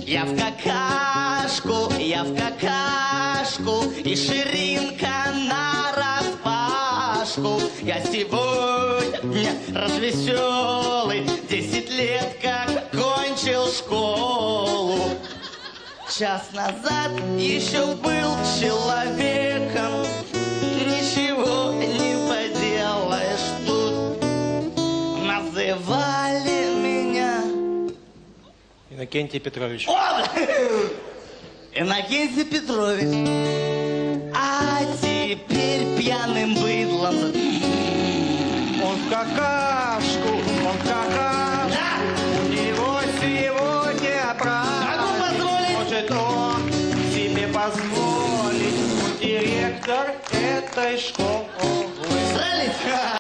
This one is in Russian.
Я в какашку, и ширинка нараспашку. Я сегодня развеселый, 10 лет как кончил школу. Час назад еще был человеком, ничего не поделаешь тут. Называли меня Иннокентий Петрович. Иннокентий Петрович. А теперь пьяным быдлом. Он в какашку. Да? У него сегодня праздник. позволить? Может он себе позволить. Он директор этой школы. Срались?